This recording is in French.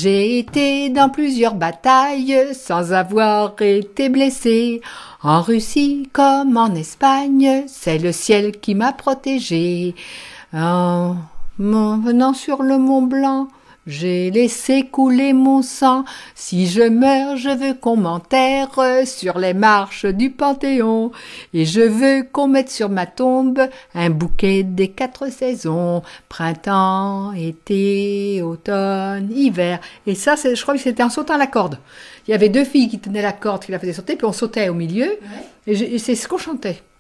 J'ai été dans plusieurs batailles sans avoir été blessé. En Russie comme en Espagne, c'est le ciel qui m'a protégé. En venant sur le Mont Blanc, j'ai laissé couler mon sang. Si je meurs, je veux qu'on m'enterre sur les marches du Panthéon. Et je veux qu'on mette sur ma tombe un bouquet des 4 saisons. Printemps, été, automne, hiver. Et ça, je crois que c'était en sautant la corde. Il y avait 2 filles qui tenaient la corde, qui la faisaient sauter, puis on sautait au milieu. Ouais. Et c'est ce qu'on chantait.